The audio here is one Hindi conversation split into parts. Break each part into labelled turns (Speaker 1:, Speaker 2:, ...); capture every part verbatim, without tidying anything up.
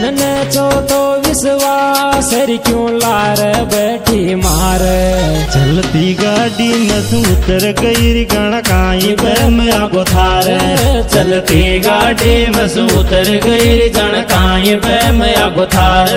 Speaker 1: ने चो तो विश्वास क्यों लार बैठी मार।
Speaker 2: चलती गाड़ी में तू उतर गई गण काई बहम आगो थार।
Speaker 3: चलती गाड़ी में तू उतर गई गण काई बहम आगो थार।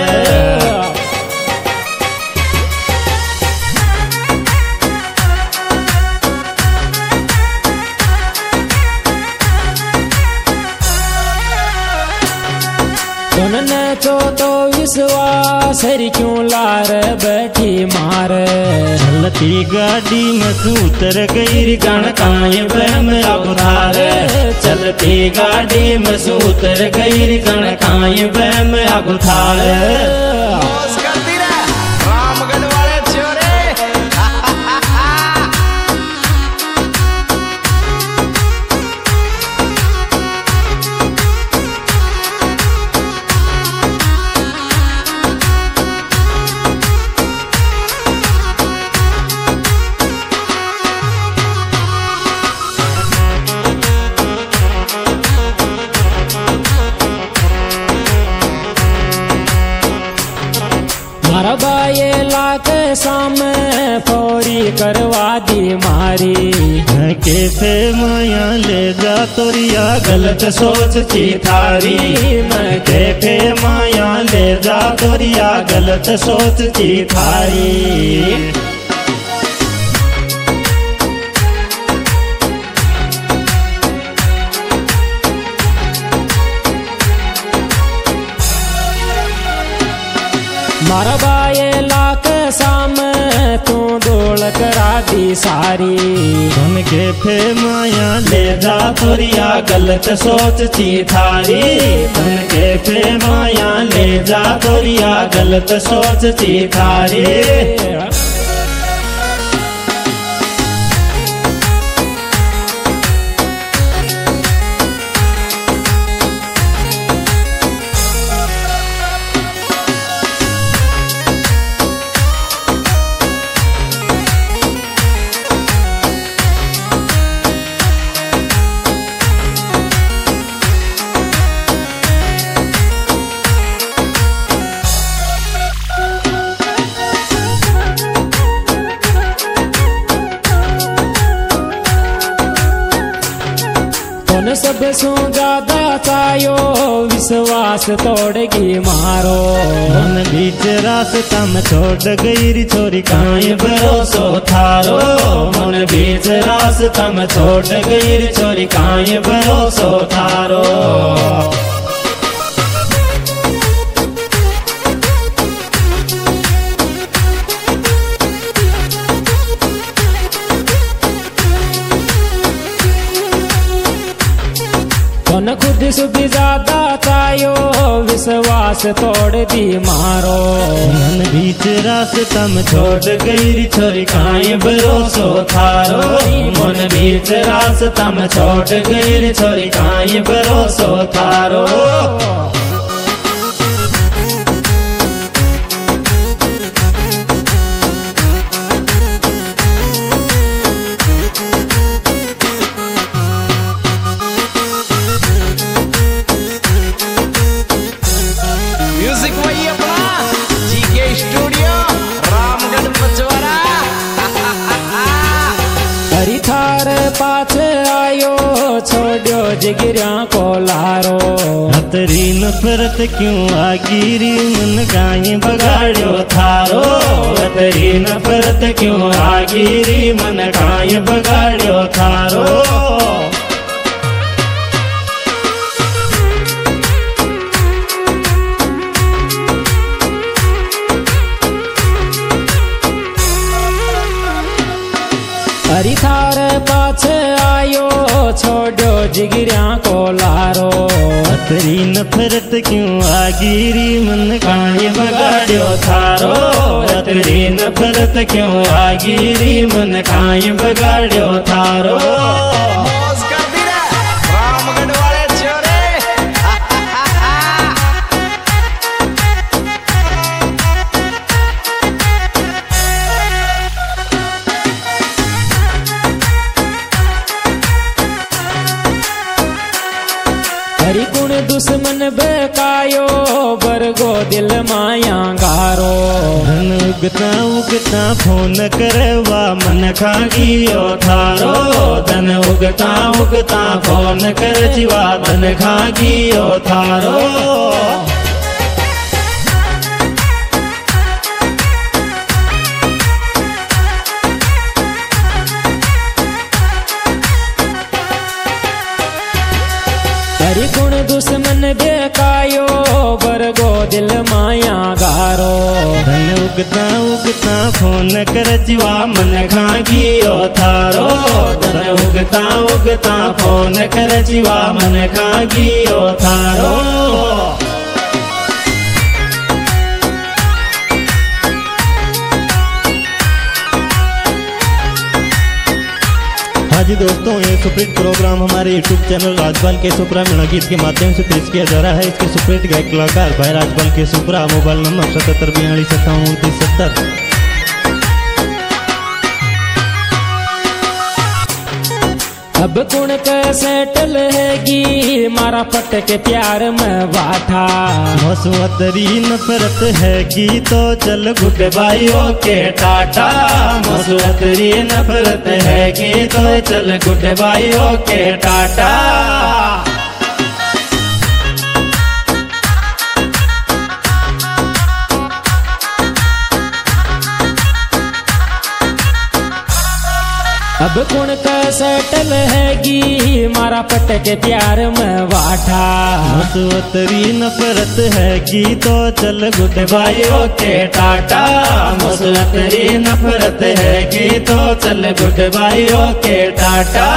Speaker 1: ने चो तो विश्वास क्यों लार बैठी मार।
Speaker 2: चलती गाड़ी में तू उतर गई गण काई बहम आगो थार।
Speaker 3: चलती गाड़ी में तू उतर गई गण काई बहम आगो थार।
Speaker 1: मारा बाये लाख सामने फौरी करवा दी मारी।
Speaker 2: कैसे माया ले जा तोरिया गलत सोच थी थारी।
Speaker 1: मैं
Speaker 2: कैसे माया ले जा तोरिया गलत सोच थी थारी।
Speaker 1: मारा बाये लाख साम तू डोल करा दी सारी।
Speaker 2: मन के फे माया ले जा तोरिया गलत सोच थी थारी। मन के फे माया ले जा तोरिया गलत सोच थी थारी।
Speaker 1: सब सु ज्यादा चायो विश्वास तोड़गी मारो।
Speaker 2: मन बीच रास्ता में छोड़ गई री छोरी काई भरोसो थारो।
Speaker 3: मन बीच रास्ता में छोड़ गई री छोरी काई भरोसो थारो।
Speaker 1: न खुद सुधी ज्यादा चायो विश्वास तोड़ दी मारो।
Speaker 2: मन बीच रास्ता में छोड़ गई री छोरी
Speaker 3: काई भरोसो थारो। मन बीच रास्ता में छोड़ गई री छोरी काई भरोसो थारो।
Speaker 1: हरी थार पाछ आयो छोड़ो जिगरिया को लारो।
Speaker 2: हतरी नफरत क्यों आगिरी मन काई बगाड़ो थारो।
Speaker 3: हतरी नफरत क्यों आगिरी मन काई बगाड़ो थारो।
Speaker 1: हरी थार पाछ आयो छोड़ो जिगरिया को लारो।
Speaker 2: हतरी नफरत क्यों आगिरी मन
Speaker 3: काई बगाड़ो थारो। हतरी नफरत क्यों आगिरी मन काई बगाड़ो थारो।
Speaker 1: दुश्मन बेकायो बरगो दिल माया गारो
Speaker 2: धन उगता उगता फोन करवा मन खागियो थारो धन उगता उगता फोन कर जीवा धन खागियो थारो
Speaker 1: हरि गुण दुश्मन बेकायो बरगो दिल माया गारो
Speaker 2: धन उगता उगता फोन कर जीवा मन खागियो थारो धन उगता उगता फोन कर जीवा मन खागियो थारो हाँ जी दोस्तों, ये सुप्रीत प्रोग्राम हमारे यूट्यूब चैनल राजपाल के सुप्रा में गीत के माध्यम से पेश किया जा रहा है। इसके सुप्रीत गायक कलाकार भाई राजपाल के सुप्रा। मोबाइल नंबर सतहत्तर बयालीस सत्तावन उनतीस सत्तर।
Speaker 1: अब कुण कैसे टलेगी मारा पट के प्यार में बाठा
Speaker 2: मसुअतरी नफरत है की तो चल गुड बाई ओके टाटा मसुअतरी नफरत है की तो चल गुड बाई ओके टाटा
Speaker 1: अब कुण कैसे टलेगी मारा पट के प्यार में बाठा
Speaker 2: मसुअतरी नफरत है की तो चल गुड बाई ओके टाटा मसुअतरी नफरत है की तो चल गुड बाई ओके टाटा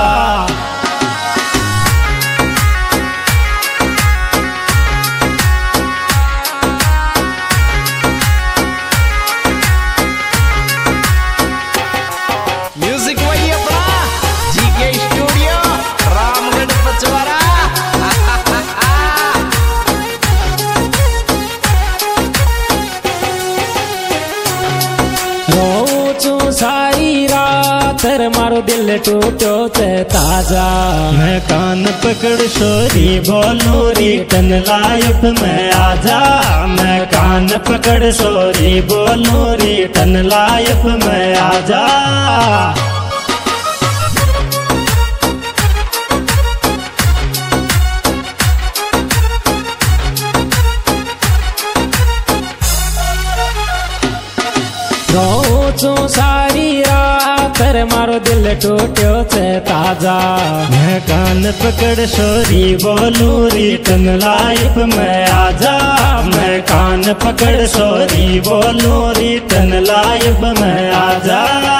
Speaker 1: सारी रात मारो दिल टूटो ते ताजा
Speaker 2: मैं कान पकड़ शोरी बोलूं रिटर्न लाइफ में आजा मैं कान पकड़ शोरी बोलूं रिटर्न लाइफ में आजा
Speaker 1: रोचो सारी रात मारो दिल टूटो से ताजा
Speaker 2: मैं कान पकड़ शोरी बोलूं रिटर्न लाइफ में आजा मैं कान पकड़ शोरी बोलूं रिटर्न लाइफ में आजा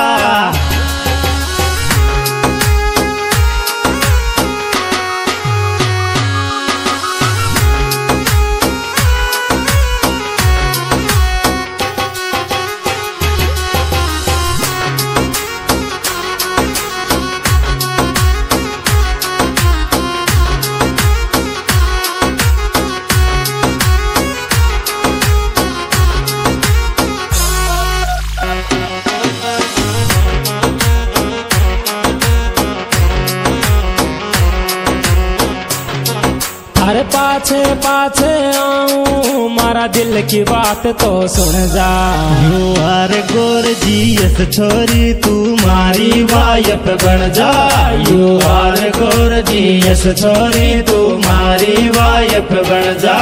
Speaker 1: अरे पाछे पाछे आऊं मारा दिल की बात तो सुन जा
Speaker 2: यू आर गोर जी यस छोरी तू मारी वाइफ बन जा यू आर गोर जी यस छोरी तू मारी वाइफ बन जा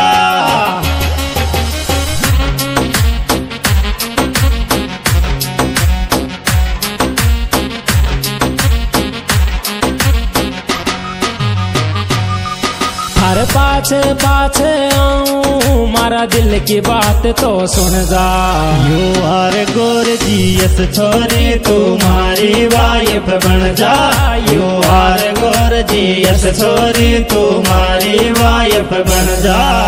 Speaker 1: हर पाछे पाछे आऊं मारा दिल की बात तो सुन जा
Speaker 2: यू आर गोर जी यस छोरी तू मारी वाइफ बन जा यू आर गोर जी यस छोरी तू मारी वाइफ बन जा